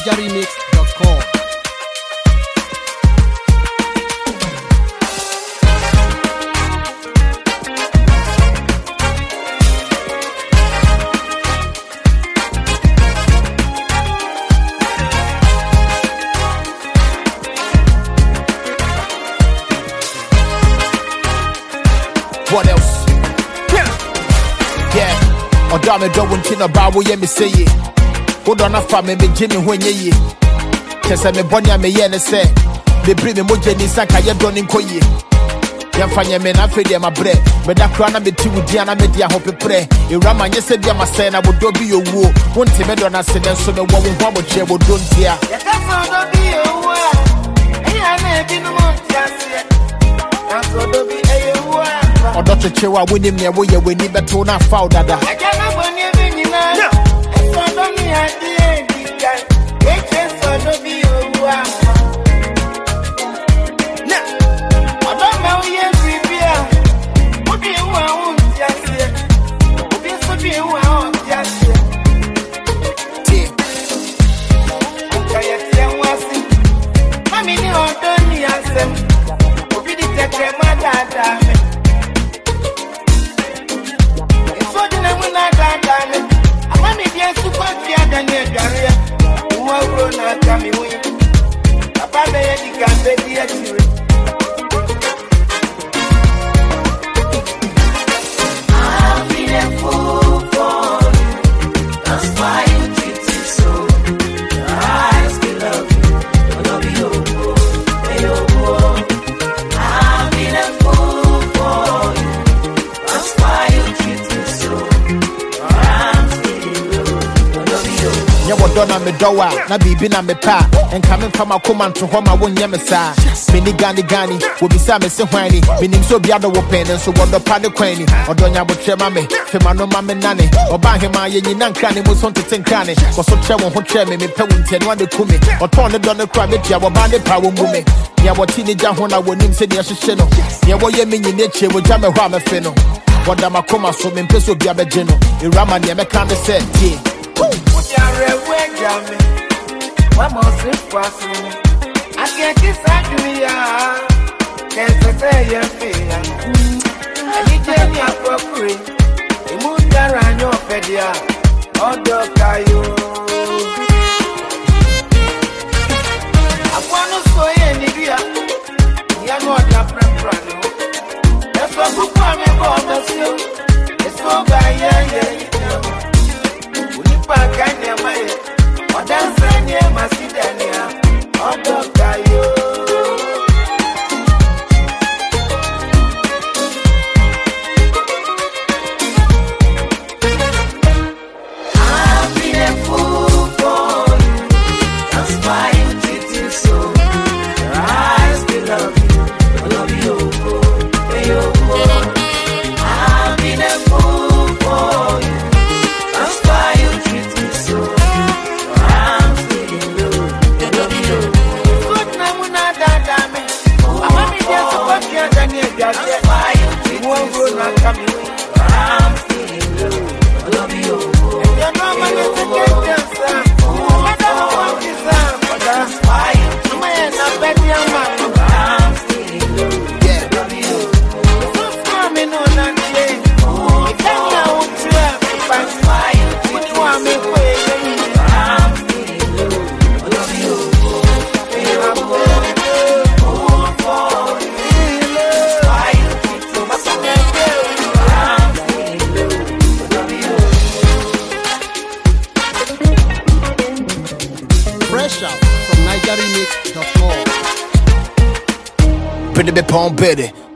NigerRemix.com. What else? Yeah. Or damn it, don't want to about what you say. Hold on a family, Jimmy, when ye. Tessa me bonya me yen say. They bring me more Jenny Saka, you don't in Koye. Yafanya men, I feel my bread. But that crown I met you with Diana Media Hope pray. You ram and you said, Yama saying I would do be your woe. One time I don't say that so the woman who would share would don't hear. Yes, that's not be your woe. Hey, I never been more just yet. That's what do be a woe. Or Dr. Chewa with him near where you will never turn out foul dada. I cannot want you being in a and so don't me at the end. It just so don't be your woe. I don't know yet, prepare. What do you want just yet? What do you want just yet? Okay, was it? I mean, you don't need answer. What did it take my dad? I've been a fool for you. That's why you treat me so. I still love you. I love you. I've been a fool for you. That's why you treat me so. Donna me dowa, na bibi na me pa. And coming from a command to home, I won't yamasa. Mini gani will be Sammy Sahani. Meaning so be other open and so what the paddy quainy. Or Donya would share mammy, Femano mammy nanny. Or Bahima, Yin Cranny was on to Tinkani. Or so Trevor who chair me, Pewin, and one the Kumi. Or torn the Donna Crabby, Java Bandi Power Woman. Yawa teenager when I would name say the Ashino. Yawa Yemin in nature with Jammer Rama Feno. What am I come so in Peso Biabageno? Irama Yamakanda said, tea. One more slip for me. I can't decide to can't say your fear. I need to be appropriate. The moon around your pedia. Oh, doctor, you. I want to say any beer. You're not a friend. That's what you call me for the seal. It's so by yeah. Fresh out from NigerRemix.com. Pretty be pon better.